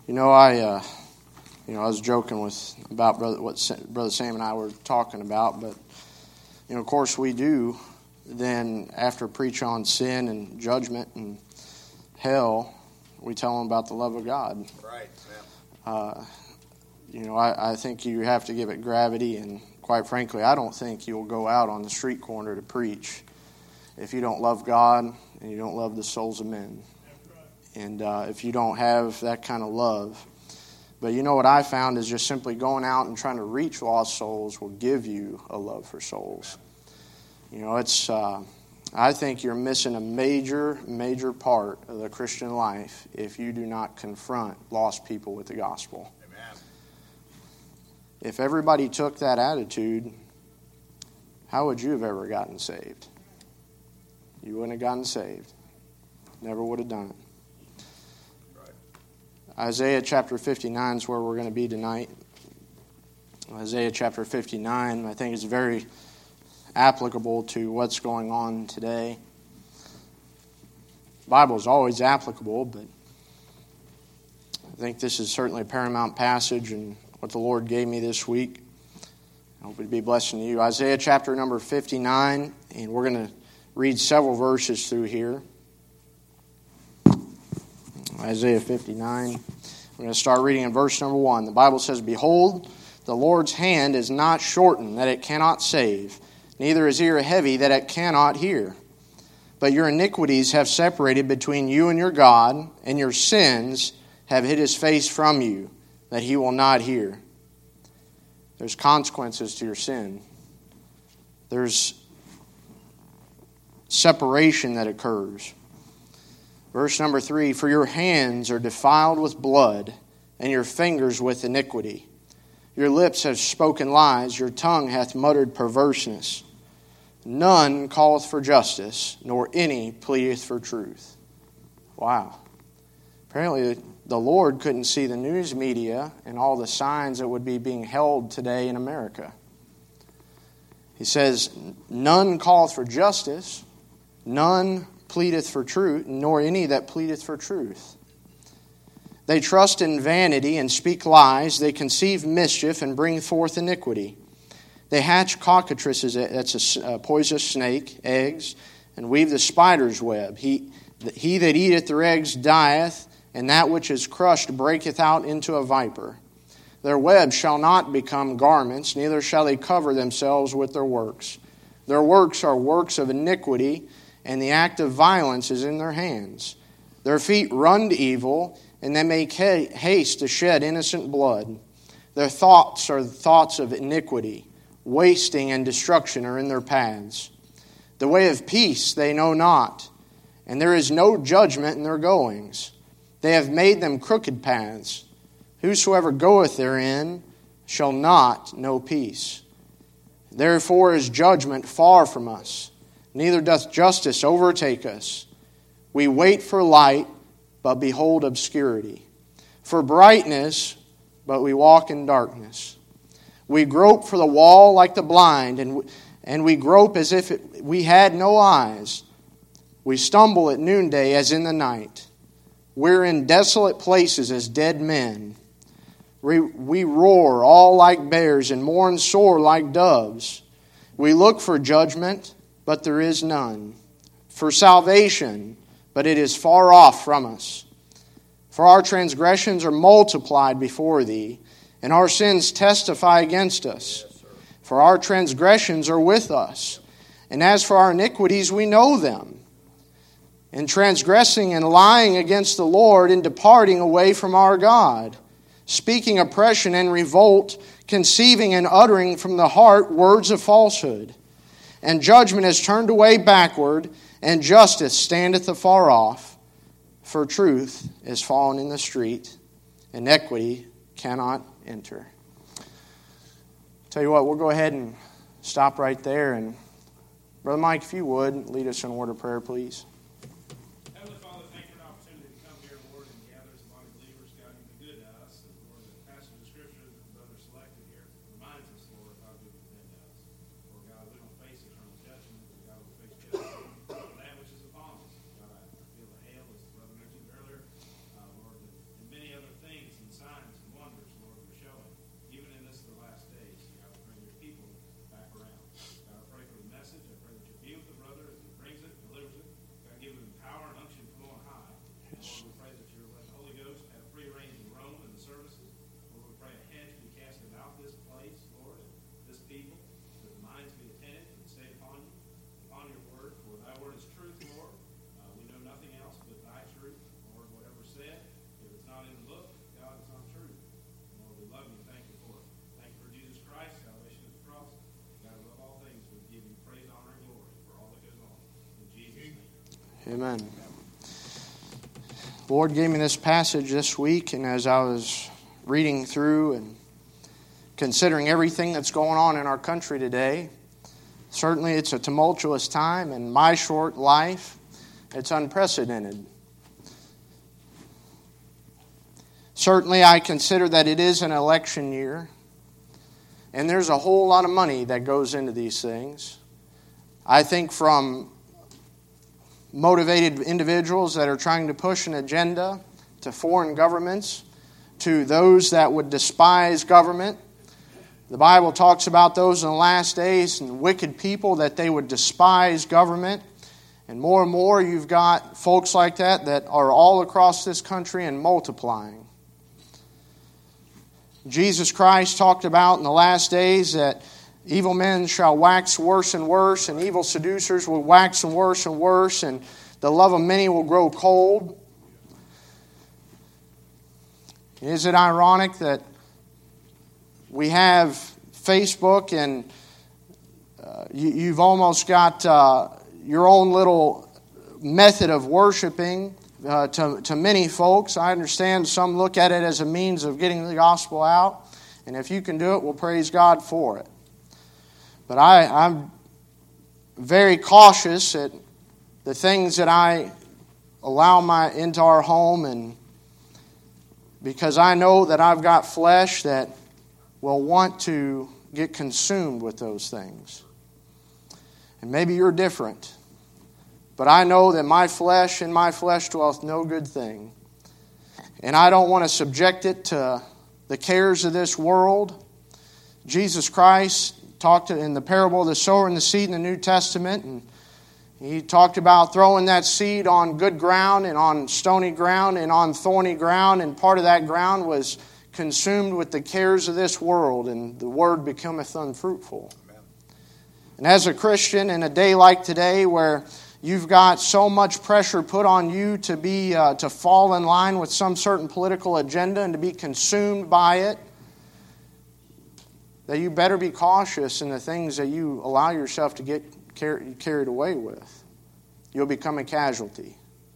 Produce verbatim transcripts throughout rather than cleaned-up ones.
You know, I, uh, you know, I was joking with about brother, what Sa- Brother Sam and I were talking about, but you know, of course, we do. Then, after preach on sin and judgment and hell, we tell them about the love of God. Right. Yeah. Uh, you know, I, I think you have to give it gravity, and quite frankly, I don't think you'll go out on the street corner to preach if you don't love God and you don't love the souls of men. And uh, if you don't have that kind of love. But you know what I found is just simply going out and trying to reach lost souls will give you a love for souls. You know, it's, uh, I think you're missing a major, major part of the Christian life if you do not confront lost people with the gospel. Amen. If everybody took that attitude, how would you have ever gotten saved? You wouldn't have gotten saved. Never would have done it. Isaiah chapter fifty-nine is where we're going to be tonight. Isaiah chapter fifty-nine, I think, is very applicable to what's going on today. The Bible is always applicable, but I think this is certainly a paramount passage in what the Lord gave me this week. I hope it'd be a blessing to you. Isaiah chapter number fifty-nine, and we're going to read several verses through here. Isaiah fifty-nine. I'm going to start reading in verse number one. The Bible says, "Behold, the Lord's hand is not shortened, that it cannot save, neither is ear heavy, that it cannot hear. But your iniquities have separated between you and your God, and your sins have hid his face from you, that he will not hear." There's consequences to your sin. There's separation that occurs. Verse number three, "For your hands are defiled with blood, and your fingers with iniquity. Your lips have spoken lies, your tongue hath muttered perverseness. None calleth for justice, nor any pleadeth for truth." Wow. Apparently the Lord couldn't see the news media and all the signs that would be being held today in America. He says, "None calleth for justice, none pleadeth for truth, nor any that pleadeth for truth. They trust in vanity and speak lies. They conceive mischief and bring forth iniquity. They hatch cockatrices," that's a poisonous snake, eggs, "and weave the spider's web. He, he that eateth their eggs dieth, and that which is crushed breaketh out into a viper. Their web shall not become garments, neither shall they cover themselves with their works. Their works are works of iniquity, and the act of violence is in their hands. Their feet run to evil, and they make haste to shed innocent blood. Their thoughts are the thoughts of iniquity. Wasting and destruction are in their paths. The way of peace they know not, and there is no judgment in their goings. They have made them crooked paths. Whosoever goeth therein shall not know peace. Therefore is judgment far from us, neither doth justice overtake us. We wait for light, but behold obscurity. For brightness, but we walk in darkness. We grope for the wall like the blind, and and we grope as if it, we had no eyes. We stumble at noonday as in the night. We're in desolate places as dead men. We, we roar all like bears and mourn sore like doves. We look for judgment, but there is none. For salvation, but it is far off from us. For our transgressions are multiplied before thee, and our sins testify against us. For our transgressions are with us, and as for our iniquities we know them. In transgressing and lying against the Lord, and departing away from our God, speaking oppression and revolt, conceiving and uttering from the heart words of falsehood. And judgment is turned away backward, and justice standeth afar off. For truth is fallen in the street, and equity cannot enter." Tell you what, we'll go ahead and stop right there. And Brother Mike, if you would, lead us in a word of prayer, please. Heavenly Father, thank you for an opportunity to come here, Lord, and gather as a body of believers. God, you've been good to us. And Lord, the passage of Scripture that the brother selected here reminds us, Lord, how good you've been to us. Lord God, we don't face eternal judgment, but God, we face judgment for that which is upon us. God, I feel the hail, as the brother mentioned earlier, uh, Lord, and many other things in Amen. The Lord gave me this passage this week, and as I was reading through and considering everything that's going on in our country today, certainly it's a tumultuous time. In my short life, it's unprecedented. Certainly I consider that it is an election year, and there's a whole lot of money that goes into these things. I think from motivated individuals that are trying to push an agenda to foreign governments, to those that would despise government. The Bible talks about those in the last days and wicked people that they would despise government. And more and more you've got folks like that that are all across this country and multiplying. Jesus Christ talked about in the last days that evil men shall wax worse and worse, and evil seducers will wax and worse and worse, and the love of many will grow cold. Is it ironic that we have Facebook and uh, you, you've almost got uh, your own little method of worshiping uh, to, to many folks? I understand some look at it as a means of getting the gospel out, and if you can do it, we'll praise God for it. But I, I'm very cautious at the things that I allow my into our home, and because I know that I've got flesh that will want to get consumed with those things. And maybe you're different, but I know that my flesh in my flesh dwelleth no good thing. And I don't want to subject it to the cares of this world. Jesus Christ talked in the parable of the sower and the seed in the New Testament, and he talked about throwing that seed on good ground and on stony ground and on thorny ground, and part of that ground was consumed with the cares of this world, and the word becometh unfruitful. Amen. And as a Christian, in a day like today where you've got so much pressure put on you to be uh, to fall in line with some certain political agenda and to be consumed by it, that you better be cautious in the things that you allow yourself to get car- carried away with. You'll become a casualty.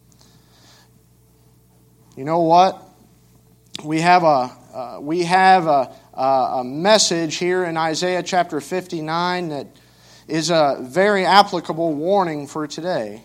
You know what? We have a uh, we have a, a, a message here in Isaiah chapter fifty-nine that is a very applicable warning for today.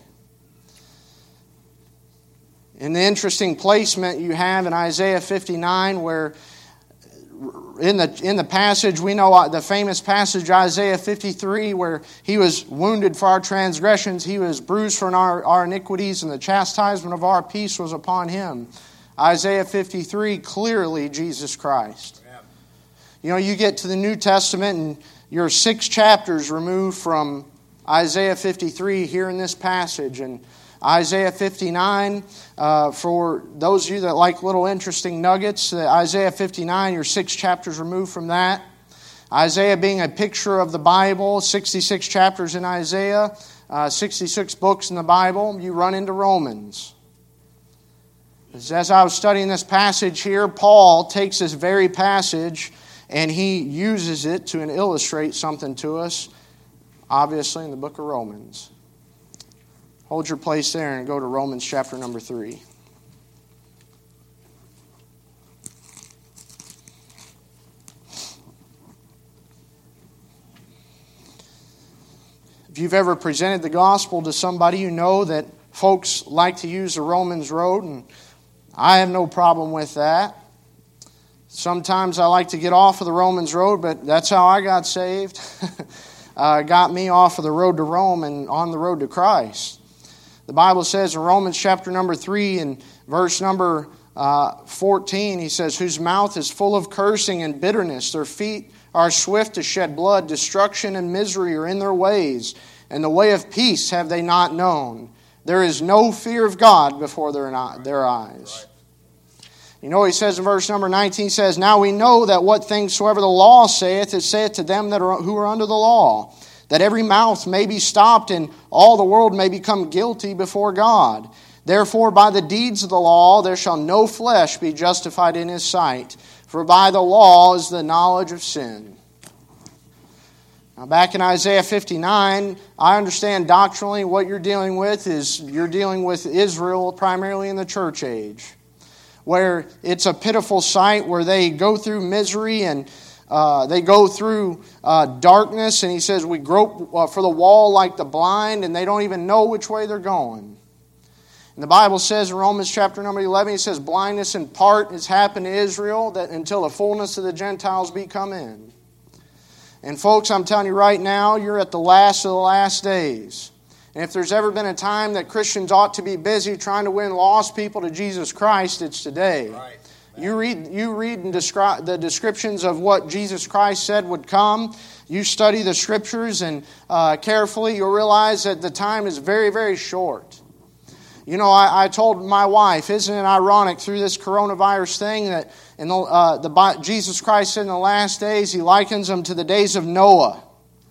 In the interesting placement you have in Isaiah fifty-nine, where In the in the passage, we know the famous passage, Isaiah fifty-three, where he was wounded for our transgressions, he was bruised for our, our iniquities, and the chastisement of our peace was upon him. Isaiah fifty-three, clearly Jesus Christ. Yeah. You know, you get to the New Testament and you're six chapters removed from Isaiah fifty-three here in this passage, and Isaiah fifty-nine, uh, for those of you that like little interesting nuggets, uh, Isaiah fifty-nine, you're six chapters removed from that. Isaiah being a picture of the Bible, sixty-six chapters in Isaiah, uh, sixty-six books in the Bible, you run into Romans. As I was studying this passage here, Paul takes this very passage and he uses it to illustrate something to us, obviously in the book of Romans. Hold your place there and go to Romans chapter number three. If you've ever presented the gospel to somebody, you know that folks like to use the Romans road, and I have no problem with that. Sometimes I like to get off of the Romans road, but that's how I got saved. uh, got me off of the road to Rome and on the road to Christ. The Bible says in Romans chapter number three and verse number uh, fourteen, he says, whose mouth is full of cursing and bitterness. Their feet are swift to shed blood. Destruction and misery are in their ways, and the way of peace have they not known. There is no fear of God before their, their eyes. You know, he says in verse number nineteen, he says, now we know that what things soever the law saith, it saith to them that are, who are under the law, that every mouth may be stopped and all the world may become guilty before God. Therefore, by the deeds of the law, there shall no flesh be justified in his sight, for by the law is the knowledge of sin. Now, back in Isaiah fifty-nine, I understand doctrinally what you're dealing with is you're dealing with Israel primarily in the church age, where it's a pitiful sight where they go through misery and uh, they go through uh, darkness. And he says, we grope uh, for the wall like the blind, and they don't even know which way they're going. And the Bible says in Romans chapter number eleven, he says, blindness in part has happened to Israel that until the fullness of the Gentiles be come in. And folks, I'm telling you right now, you're at the last of the last days. And if there's ever been a time that Christians ought to be busy trying to win lost people to Jesus Christ, it's today. Right. You read, you read and describe the descriptions of what Jesus Christ said would come. You study the Scriptures and uh, carefully, you'll realize that the time is very, very short. You know, I, I told my wife, isn't it ironic through this coronavirus thing that in the, uh, the Jesus Christ said in the last days, He likens them to the days of Noah.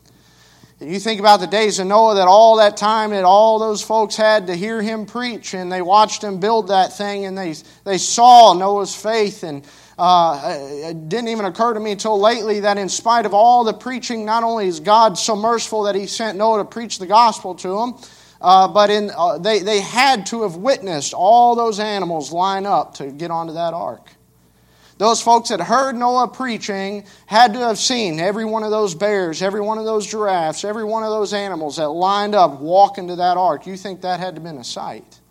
And you think about the days of Noah, that all that time that all those folks had to hear him preach, and they watched him build that thing, and they they saw Noah's faith. And uh, it didn't even occur to me until lately that in spite of all the preaching, not only is God so merciful that He sent Noah to preach the gospel to them, Uh, but in uh, they, they had to have witnessed all those animals line up to get onto that ark. Those folks that heard Noah preaching had to have seen every one of those bears, every one of those giraffes, every one of those animals that lined up walking to that ark. You think that had to have been a sight?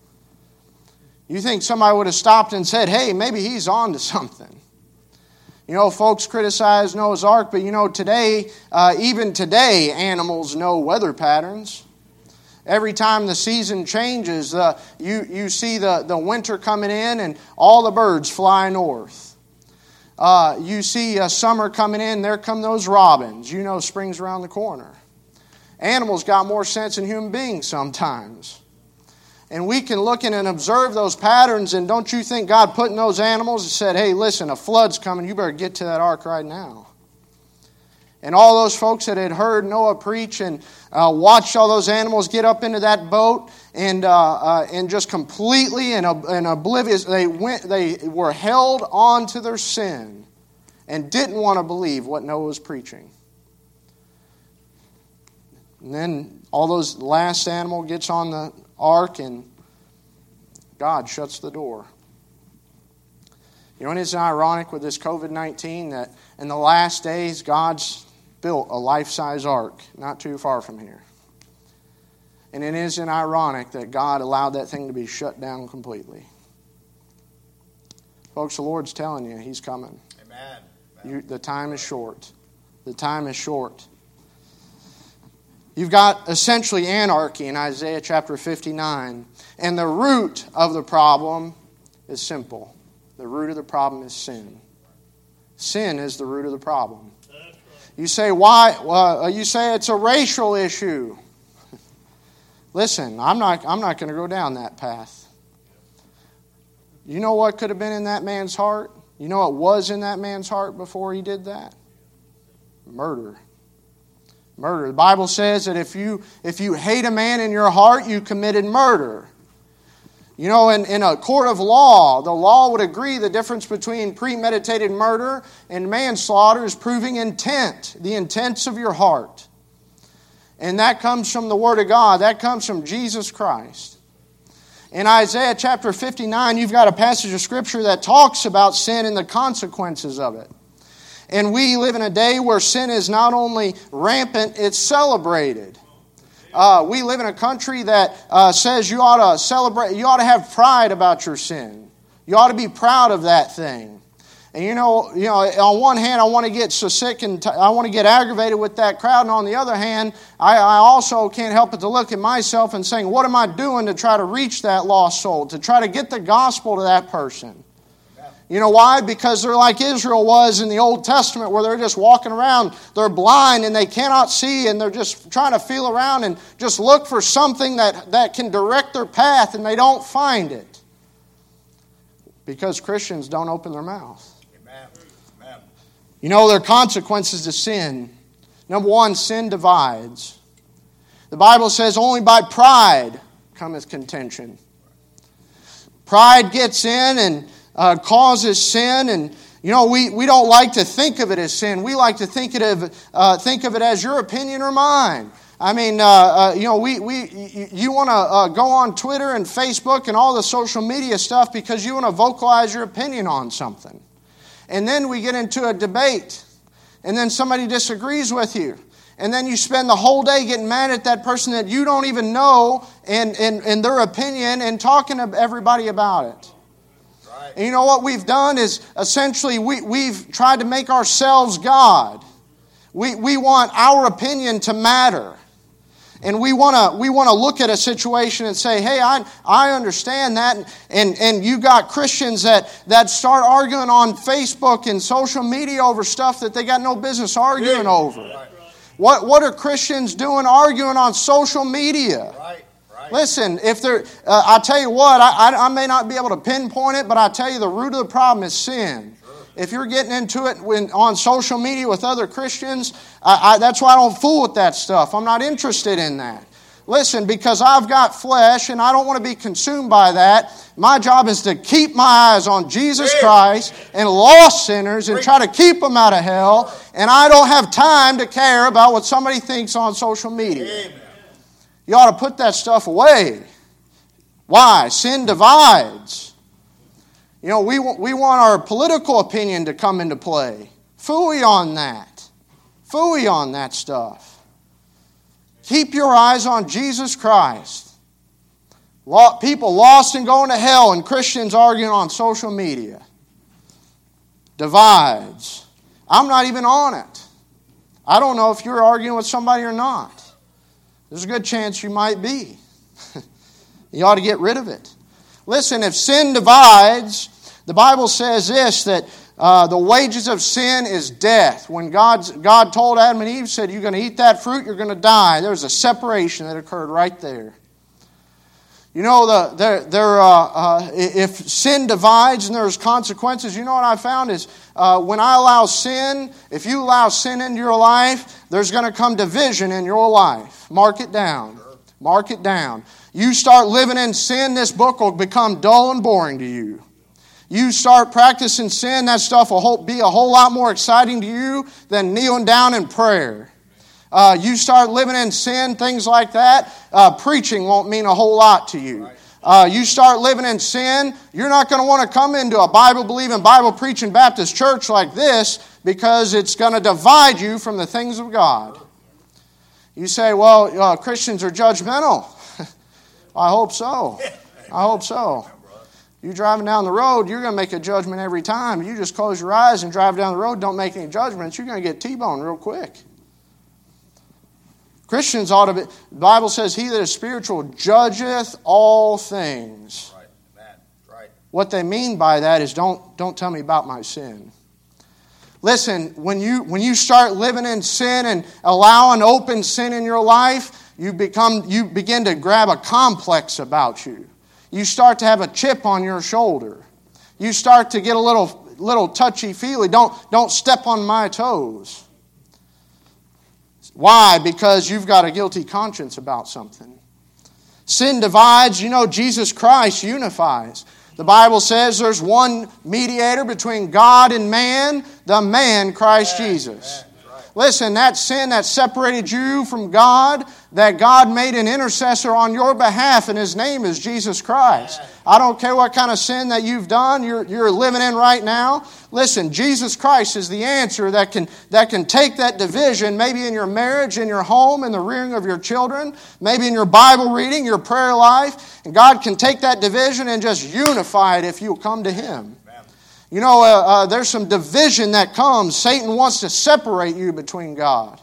You think somebody would have stopped and said, hey, maybe he's on to something. You know, folks criticize Noah's ark, but you know, today, uh, even today, animals know weather patterns. Every time the season changes, uh, you, you see the, the winter coming in and all the birds fly north. Uh, you see uh, summer coming in, there come those robins. You know spring's around the corner. Animals got more sense than human beings sometimes. And we can look in and observe those patterns, and don't you think God put in those animals and said, hey, listen, a flood's coming, you better get to that ark right now. And all those folks that had heard Noah preach and uh, watched all those animals get up into that boat and uh, uh, and just completely and, and oblivious, they went. They were held on to their sin and didn't want to believe what Noah was preaching. And then all those last animal gets on the ark and God shuts the door. You know, and it's ironic with this covid nineteen that in the last days God's built a life-size ark not too far from here. And it isn't ironic that God allowed that thing to be shut down completely. Folks, the Lord's telling you He's coming. Amen. You, the time is short. The time is short. You've got essentially anarchy in Isaiah chapter fifty-nine. And the root of the problem is simple. The root of the problem is sin. Sin is the root of the problem. You say, why? Uh, you say it's a racial issue. Listen, I'm not, I'm not going to go down that path. You know what could have been in that man's heart? You know what was in that man's heart before he did that? Murder. Murder. The Bible says that if you, if you hate a man in your heart, you committed murder. You know, in, in a court of law, the law would agree the difference between premeditated murder and manslaughter is proving intent, the intents of your heart. And that comes from the Word of God. That comes from Jesus Christ. In Isaiah chapter fifty-nine, you've got a passage of Scripture that talks about sin and the consequences of it. And we live in a day where sin is not only rampant, it's celebrated. Uh, we live in a country that uh, says you ought to celebrate, you ought to have pride about your sin. You ought to be proud of that thing. And you know, you know, on one hand, I want to get so sick and t- I want to get aggravated with that crowd, and on the other hand, I, I also can't help but to look at myself and saying, what am I doing to try to reach that lost soul, to try to get the gospel to that person? You know why? Because they're like Israel was in the Old Testament, where they're just walking around, they're blind and they cannot see, and they're just trying to feel around and just look for something that, that can direct their path, and they don't find it. Because Christians don't open their mouth. Amen. Amen. You know, there are consequences to sin. Number one, sin divides. The Bible says only by pride cometh contention. Pride gets in and Uh, causes sin, and You know, we, we don't like to think of it as sin. We like to think it of uh, think of it as your opinion or mine. I mean, uh, uh, you know, we we you, you want to uh, go on Twitter and Facebook and all the social media stuff because you want to vocalize your opinion on something. And then we get into a debate, and then somebody disagrees with you. And then you spend the whole day getting mad at that person that you don't even know and, and, and their opinion and talking to everybody about it. Right. And you know what we've done is essentially we, we've tried to make ourselves God. We, we want our opinion to matter. And we want to we want to look at a situation and say, hey, I I understand that. And, and you got Christians that, that start arguing on Facebook and social media over stuff that they got no business arguing yeah. over. Right. What what are Christians doing arguing on social media? Right, right. Listen, if they're, uh, I tell you what, I, I I may not be able to pinpoint it, but I tell you the root of the problem is sin. Sure. If you're getting into it when, on social media with other Christians, I, I, that's why I don't fool with that stuff. I'm not interested in that. Listen, because I've got flesh and I don't want to be consumed by that. My job is to keep my eyes on Jesus Christ and lost sinners and try to keep them out of hell. And I don't have time to care about what somebody thinks on social media. You ought to put that stuff away. Why? Sin divides. You know, we want, we want our political opinion to come into play. Phooey on that. Phooey on that stuff. Keep your eyes on Jesus Christ. People lost and going to hell and Christians arguing on social media. Divides. I'm not even on it. I don't know if you're arguing with somebody or not. There's a good chance you might be. You ought to get rid of it. Listen, if sin divides, the Bible says this, that Uh, the wages of sin is death. When God's, God told Adam and Eve, said, you're going to eat that fruit, you're going to die. There was a separation that occurred right there. You know, the, the, there, uh, uh, if sin divides and there's consequences, you know what I found is uh, when I allow sin, if you allow sin into your life, there's going to come division in your life. Mark it down. Mark it down. You start living in sin, this book will become dull and boring to you. You start practicing sin, that stuff will be a whole lot more exciting to you than kneeling down in prayer. Uh, you start living in sin, things like that, uh, preaching won't mean a whole lot to you. Uh, you start living in sin, you're not going to want to come into a Bible-believing, Bible-preaching Baptist church like this because it's going to divide you from the things of God. You say, well, uh, Christians are judgmental. I hope so. I hope so. You're driving down the road, you're going to make a judgment every time. You just close your eyes and drive down the road, don't make any judgments, you're going to get T-boned real quick. Christians ought to be, the Bible says, he that is spiritual judgeth all things. Right. That's right. What they mean by that is don't, don't tell me about my sin. Listen, when you when you start living in sin and allowing open sin in your life, you become you begin to grab a complex about you. You start to have a chip on your shoulder. You start to get a little little touchy-feely. Don't, don't step on my toes. Why? Because you've got a guilty conscience about something. Sin divides. You know, Jesus Christ unifies. The Bible says there's one mediator between God and man, the man Christ Jesus. Listen, that sin that separated you from God, that God made an intercessor on your behalf, and His name is Jesus Christ. I don't care what kind of sin that you've done, you're, you're living in right now. Listen, Jesus Christ is the answer that can, that can take that division, maybe in your marriage, in your home, in the rearing of your children, maybe in your Bible reading, your prayer life. And God can take that division and just unify it if you'll come to Him. You know, uh, uh, there's some division that comes. Satan wants to separate you between God.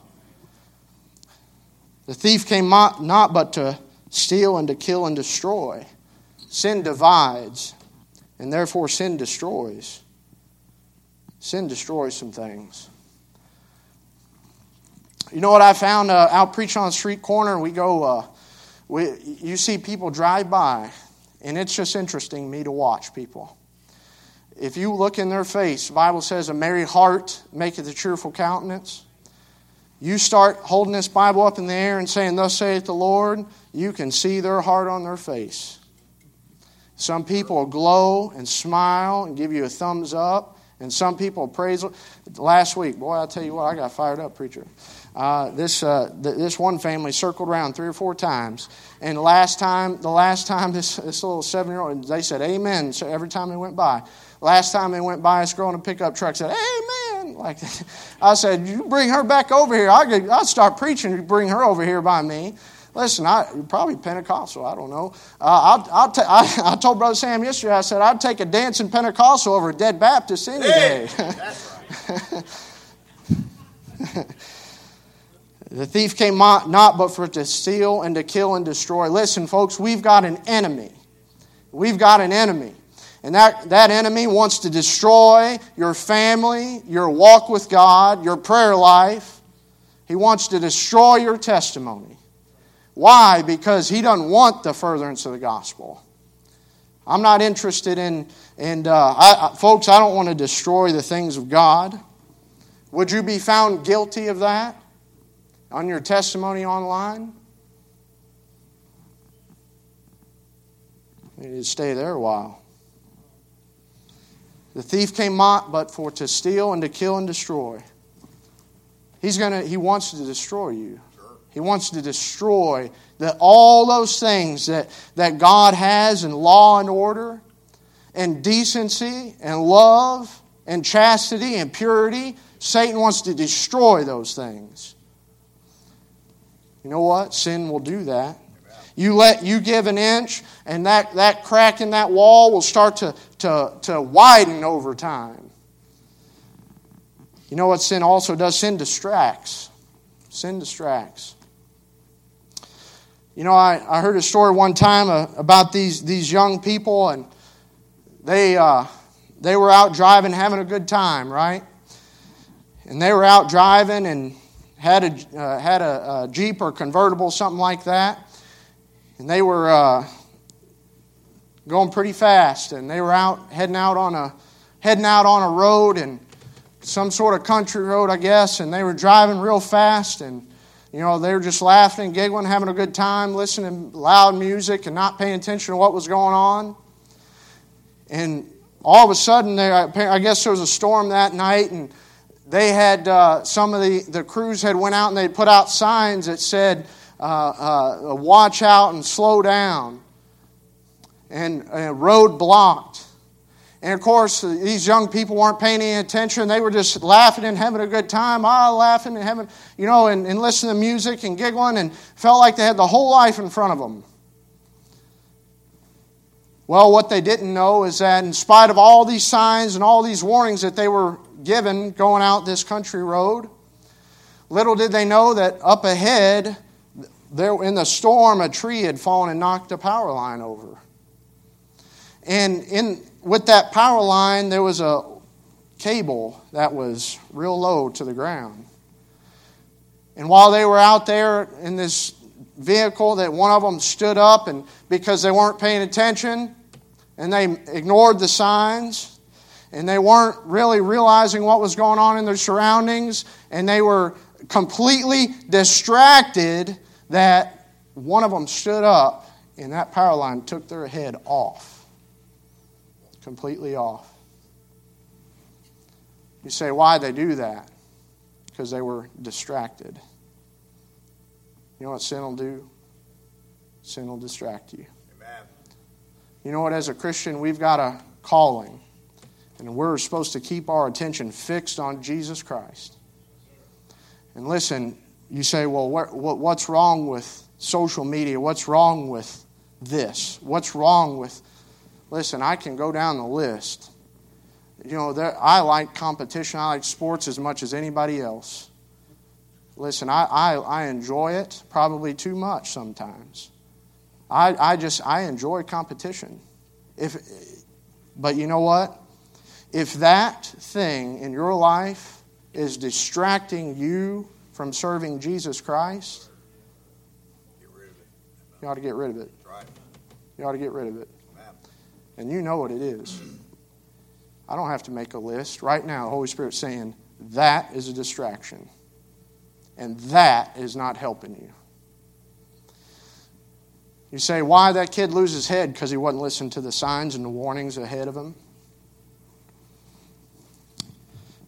The thief came not, not but to steal and to kill and destroy. Sin divides, and therefore sin destroys. Sin destroys some things. You know what I found uh, out preaching on the street corner? And we go, uh, we, you see people drive by, and it's just interesting to me to watch people. If you look in their face, the Bible says, a merry heart maketh a cheerful countenance. You start holding this Bible up in the air and saying, thus saith the Lord, you can see their heart on their face. Some people will glow and smile and give you a thumbs up, And some people praise. Last week, boy, I'll tell you what, I got fired up, preacher. Uh, this uh, th- this one family circled around three or four times, and last time, the last time this this little seven year old, they said amen. So every time they went by, last time they went by, this girl in a pickup truck said amen. Like I said, you bring her back over here. I could, I'd start preaching. You bring her over here by me. Listen, I probably Pentecostal. I don't know. Uh, I'll, I'll ta- I, I told Brother Sam yesterday. I said I'd take a dancing Pentecostal over a dead Baptist any day. Hey, that's right. The thief came not but for to steal and to kill and destroy. Listen, folks, we've got an enemy. We've got an enemy. And that, that enemy wants to destroy your family, your walk with God, your prayer life. He wants to destroy your testimony. Why? Because he doesn't want the furtherance of the gospel. I'm not interested in, in uh, I, I, folks, I don't want to destroy the things of God. Would you be found guilty of that on your testimony online? You need to stay there a while. The thief came not but for to steal and to kill and destroy. He's gonna. He wants to destroy you. He wants to destroy the, all those things that, that God has in law and order and decency and love and chastity and purity. Satan wants to destroy those things. You know what? Sin will do that. You let you give an inch, and that, that crack in that wall will start to, to, to widen over time. You know what sin also does? Sin distracts. Sin distracts. You know, I, I heard a story one time uh, about these, these young people, and they uh, they were out driving, having a good time, right? And they were out driving and had a uh, had a, a Jeep or convertible, something like that, and they were uh, going pretty fast, and they were out heading out on a heading out on a road, and some sort of country road, I guess, and they were driving real fast, and you know, they were just laughing, giggling, having a good time, listening to loud music and not paying attention to what was going on. And all of a sudden, they, I guess there was a storm that night, and they had, uh, some of the, the crews had went out and they put out signs that said, uh, uh, watch out and slow down, and a road blocked. And of course, these young people weren't paying any attention. They were just laughing and having a good time. Ah, laughing and having, you know, and, and listening to music and giggling, and felt like they had the whole life in front of them. Well, what they didn't know is that in spite of all these signs and all these warnings that they were given going out this country road, little did they know that up ahead, there in the storm, a tree had fallen and knocked a power line over. And in with that power line, there was a cable that was real low to the ground. And while they were out there in this vehicle, that one of them stood up, and because they weren't paying attention and they ignored the signs and they weren't really realizing what was going on in their surroundings, and they were completely distracted, that one of them stood up and that power line took their head off. Completely off. You say, why they do that? Because they were distracted. You know what sin will do? Sin will distract you. Amen. You know what, as a Christian, we've got a calling. And we're supposed to keep our attention fixed on Jesus Christ. And listen, you say, well, what, what, what's wrong with social media? What's wrong with this? What's wrong with... Listen, I can go down the list. You know, there, I like competition. I like sports as much as anybody else. Listen, I, I, I enjoy it probably too much sometimes. I, I just, I enjoy competition. If, but you know what? If that thing in your life is distracting you from serving Jesus Christ, Get rid of it. you ought to get rid of it. That's right. You ought to get rid of it. And you know what it is. I don't have to make a list. Right now, the Holy Spirit's saying, that is a distraction. And that is not helping you. You say, why did that kid lose his head? Because he wasn't listening to the signs and the warnings ahead of him.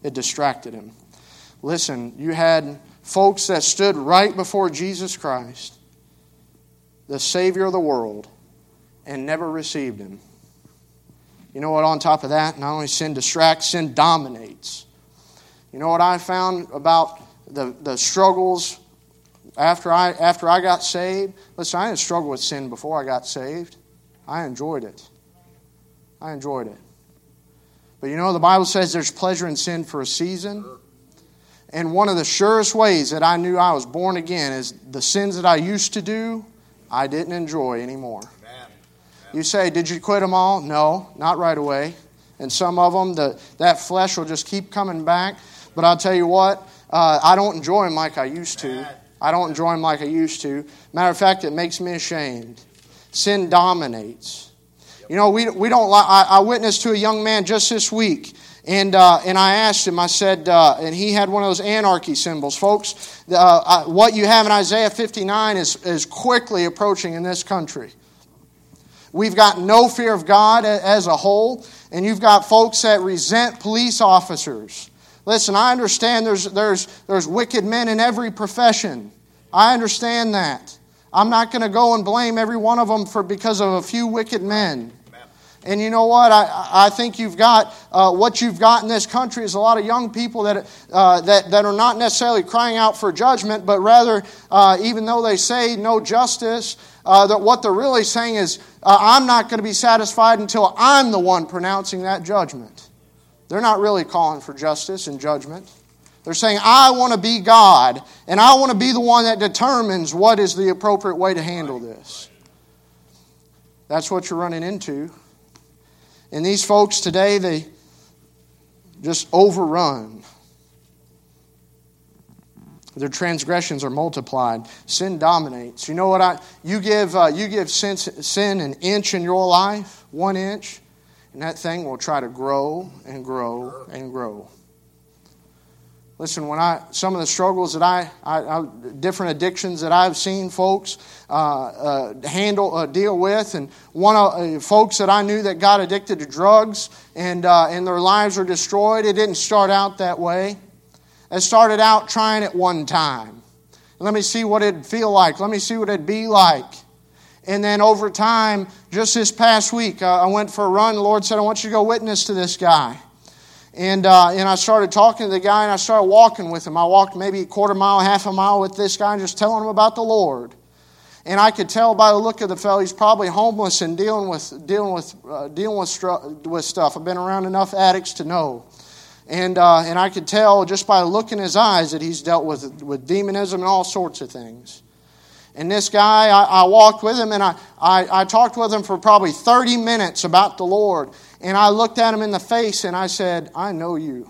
It distracted him. Listen, you had folks that stood right before Jesus Christ, the Savior of the world, and never received Him. You know what, on top of that, not only sin distracts, sin dominates. You know what I found about the, the struggles after I after I got saved? Listen, I didn't struggle with sin before I got saved. I enjoyed it. I enjoyed it. But you know, the Bible says there's pleasure in sin for a season. And one of the surest ways that I knew I was born again is the sins that I used to do, I didn't enjoy anymore. Amen. You say, did you quit them all? No, not right away. And some of them, the, that flesh will just keep coming back. But I'll tell you what, uh, I don't enjoy them like I used to. I don't enjoy them like I used to. Matter of fact, it makes me ashamed. Sin dominates. You know, we we don't. I, I witnessed to a young man just this week, and uh, and I asked him. I said, uh, and he had one of those anarchy symbols, folks. Uh, what you have in Isaiah fifty-nine is is quickly approaching in this country. We've got no fear of God as a whole, and you've got folks that resent police officers. Listen, I understand there's there's there's wicked men in every profession. I understand that. I'm not going to go and blame every one of them for because of a few wicked men. And you know what? I, I think you've got, uh, what you've got in this country is a lot of young people that uh, that, that are not necessarily crying out for judgment, but rather, uh, even though they say no justice, uh, that what they're really saying is, uh, I'm not going to be satisfied until I'm the one pronouncing that judgment. They're not really calling for justice and judgment. They're saying, I want to be God, and I want to be the one that determines what is the appropriate way to handle this. That's what you're running into. And these folks today, they just overrun. Their transgressions are multiplied. Sin dominates. You know what I? You give uh, you give sin, sin an inch in your life, one inch, and that thing will try to grow and grow and grow. Listen, when I some of the struggles that I, I, I different addictions that I've seen folks uh, uh, handle uh, deal with, and one of uh, folks that I knew that got addicted to drugs and uh, and their lives were destroyed. It didn't start out that way. It started out trying it one time. Let me see what it'd feel like. Let me see what it'd be like. And then over time, just this past week, uh, I went for a run. The Lord said, "I want you to go witness to this guy." And uh, and I started talking to the guy, and I started walking with him. I walked maybe a quarter mile, half a mile with this guy, and just telling him about the Lord. And I could tell by the look of the fellow, he's probably homeless and dealing with dealing with uh, dealing with stru- with stuff. I've been around enough addicts to know. And uh, and I could tell just by the look in his eyes that he's dealt with with demonism and all sorts of things. And this guy, I, I walked with him, and I, I, I talked with him for probably thirty minutes about the Lord. And I looked at him in the face, and I said, I know you.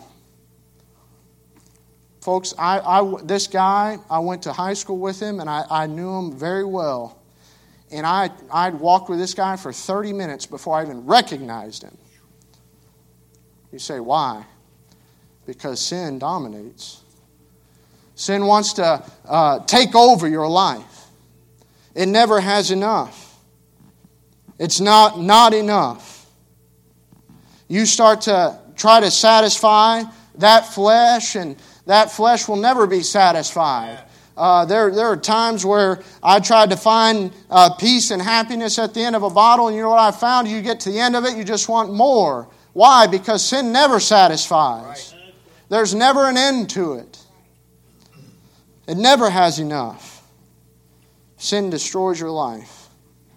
Folks, I, I, this guy, I went to high school with him, and I, I knew him very well. And I, I'd walked with this guy for thirty minutes before I even recognized him. You say, why? Because sin dominates. Sin wants to uh, take over your life. It never has enough. It's not not enough. You start to try to satisfy that flesh, and that flesh will never be satisfied. Uh, there, there are times where I tried to find uh, peace and happiness at the end of a bottle, and you know what I found? You get to the end of it, you just want more. Why? Because sin never satisfies. There's never an end to it. It never has enough. Sin destroys your life.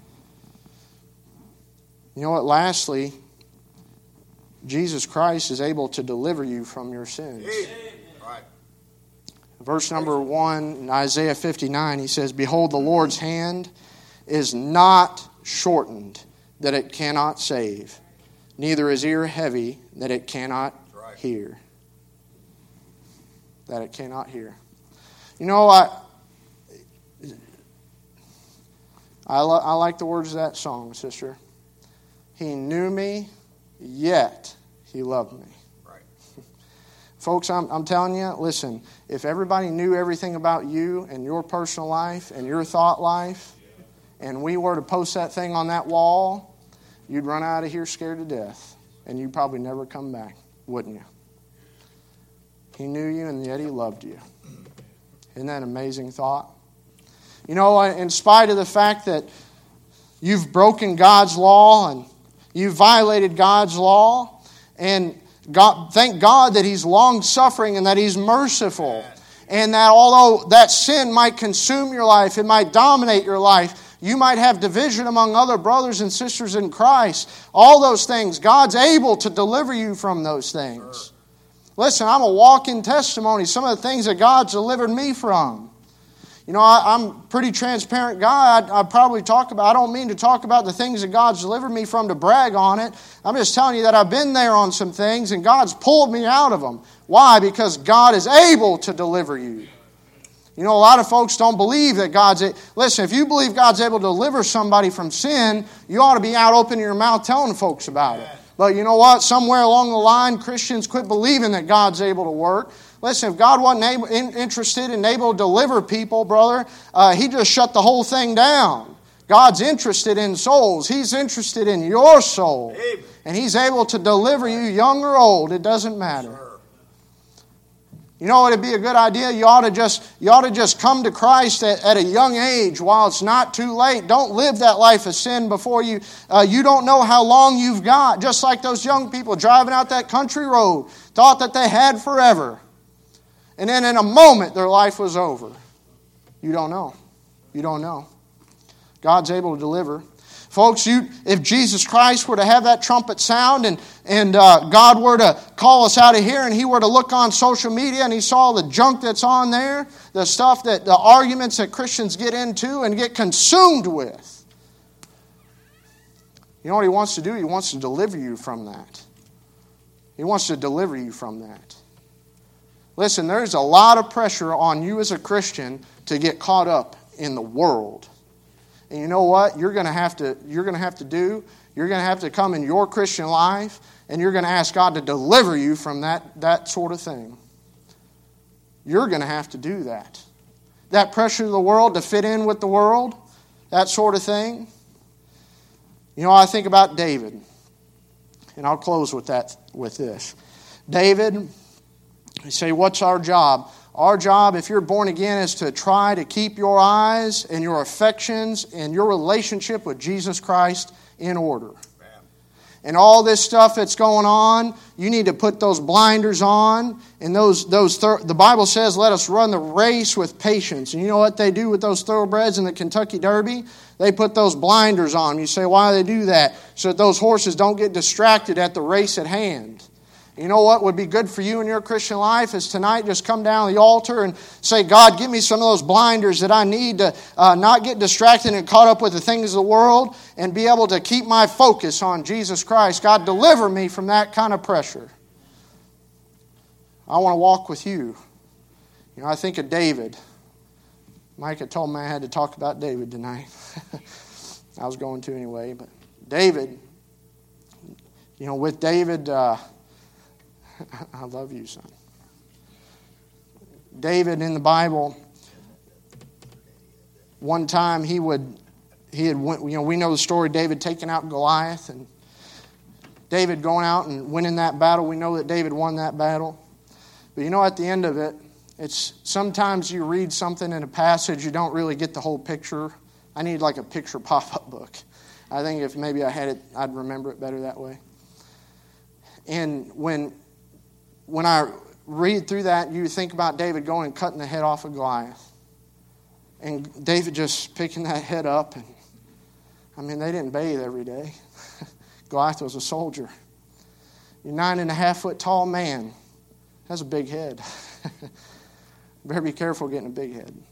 You know what? Lastly, Jesus Christ is able to deliver you from your sins. Right. Verse number one in Isaiah fifty-nine, he says, Behold, the Lord's hand is not shortened, that it cannot save, neither is ear heavy, that it cannot right. hear. That it cannot hear. You know, I I, lo- I like the words of that song, sister. He knew me, yet He loved me. Right. Folks, I'm, I'm telling you, listen, if everybody knew everything about you and your personal life and your thought life, and we were to post that thing on that wall, you'd run out of here scared to death, and you'd probably never come back, wouldn't you? He knew you, and yet He loved you. Isn't that an amazing thought? You know, in spite of the fact that you've broken God's law and you've violated God's law, and God, thank God that He's long-suffering and that He's merciful, and that although that sin might consume your life, it might dominate your life, you might have division among other brothers and sisters in Christ, all those things, God's able to deliver you from those things. Listen, I'm a walking testimony. Some of the things that God's delivered me from. You know, I, I'm a pretty transparent guy. I, I probably talk about, I don't mean to talk about the things that God's delivered me from to brag on it. I'm just telling you that I've been there on some things and God's pulled me out of them. Why? Because God is able to deliver you. You know, a lot of folks don't believe that God's... A- Listen, if you believe God's able to deliver somebody from sin, you ought to be out opening your mouth telling folks about it. But you know what? Somewhere along the line, Christians quit believing that God's able to work. Listen, if God wasn't able, in, interested and able to deliver people, brother, uh, He just shut the whole thing down. God's interested in souls. He's interested in your soul. Amen. And He's able to deliver you, young or old. It doesn't matter. You know what would be a good idea? You ought to just, you ought to just come to Christ at, at a young age while it's not too late. Don't live that life of sin before you. Uh, you don't know how long you've got. Just like those young people driving out that country road, thought that they had forever. And then in a moment, their life was over. You don't know. You don't know. God's able to deliver. Folks, you, if Jesus Christ were to have that trumpet sound and, and uh, God were to call us out of here and He were to look on social media and He saw the junk that's on there, the stuff that, the arguments that Christians get into and get consumed with, you know what He wants to do? He wants to deliver you from that. He wants to deliver you from that. Listen, there's a lot of pressure on you as a Christian to get caught up in the world. And you know what? You're going to have to you're going to have to do, you're going to have to come in your Christian life and you're going to ask God to deliver you from that, that sort of thing. You're going to have to do that. That pressure of the world to fit in with the world, that sort of thing. You know, I think about David. And I'll close with that with this. David, you say, what's our job? Our job, if you're born again, is to try to keep your eyes and your affections and your relationship with Jesus Christ in order. And all this stuff that's going on, you need to put those blinders on. And those, those thir- the Bible says, let us run the race with patience. And you know what they do with those thoroughbreds in the Kentucky Derby? They put those blinders on. You say, why do they do that? So that those horses don't get distracted at the race at hand. You know what would be good for you in your Christian life is tonight just come down the altar and say, God, give me some of those blinders that I need to uh, not get distracted and caught up with the things of the world and be able to keep my focus on Jesus Christ. God, deliver me from that kind of pressure. I want to walk with you. You know, I think of David. Micah told me I had to talk about David tonight. I was going to anyway, but David, you know, with David... Uh, I love you, son. David in the Bible, one time he would, he had went, you know, we know the story of David taking out Goliath and David going out and winning that battle. We know that David won that battle. But you know, at the end of it, it's sometimes you read something in a passage, you don't really get the whole picture. I need like a picture pop-up book. I think if maybe I had it, I'd remember it better that way. And when When I read through that, you think about David going and cutting the head off of Goliath. And David just picking that head up. And I mean, they didn't bathe every day. Goliath was a soldier. You're nine and a half foot tall man. That's a big head. Better be careful getting a big head.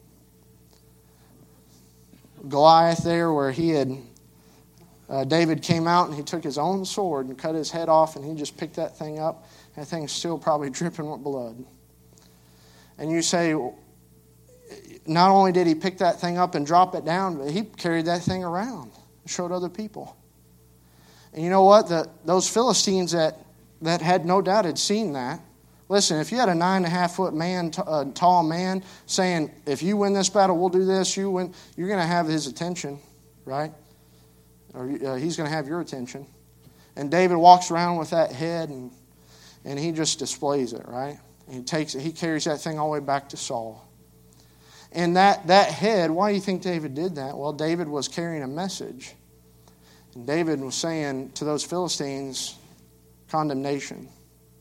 Goliath there where he had, uh, David came out and he took his own sword and cut his head off and he just picked that thing up. That thing's still probably dripping with blood. And you say, not only did he pick that thing up and drop it down, but he carried that thing around and showed other people. And you know what? The, those Philistines that, that had no doubt had seen that. Listen, if you had a nine and a half foot man, t- a tall man, saying, if you win this battle, we'll do this, you win, you're going to have his attention, right? Or uh, he's going to have your attention. And David walks around with that head and And he just displays it, right? And he takes it, he carries that thing all the way back to Saul. And that, that head, why do you think David did that? Well, David was carrying a message. And David was saying to those Philistines, condemnation.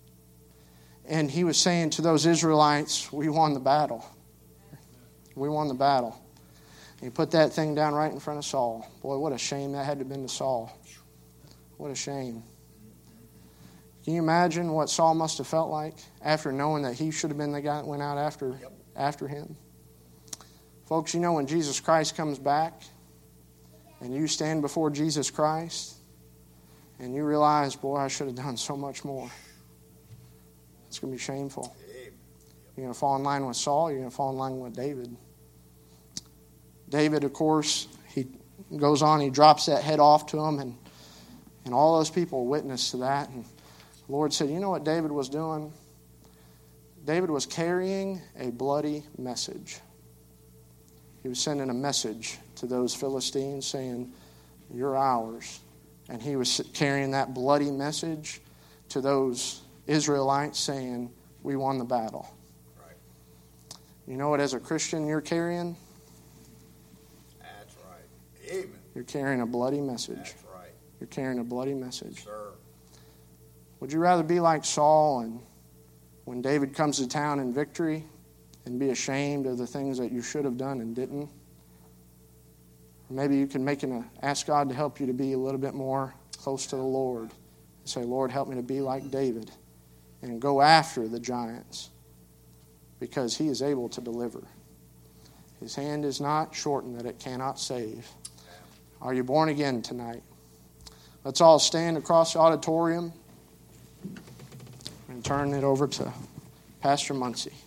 And he was saying to those Israelites, we won the battle. We won the battle. And he put that thing down right in front of Saul. Boy, what a shame that had to have been to Saul. What a shame. Can you imagine what Saul must have felt like after knowing that he should have been the guy that went out after, Yep. after him? Folks, you know when Jesus Christ comes back and you stand before Jesus Christ and you realize, boy, I should have done so much more. It's going to be shameful. You're going to fall in line with Saul, you're going to fall in line with David. David, of course, he goes on, he drops that head off to him, and, and all those people witness to that. And the Lord said, you know what David was doing? David was carrying a bloody message. He was sending a message to those Philistines saying, you're ours. And he was carrying that bloody message to those Israelites saying, we won the battle. Right. You know what, as a Christian, you're carrying? That's right. Amen. You're carrying a bloody message. That's right. You're carrying a bloody message. Sir. Would you rather be like Saul and when David comes to town in victory and be ashamed of the things that you should have done and didn't? Or maybe you can make an, ask God to help you to be a little bit more close to the Lord. And say, Lord, help me to be like David and go after the giants because he is able to deliver. His hand is not shortened that it cannot save. Are you born again tonight? Let's all stand across the auditorium and turn it over to Pastor Muncie.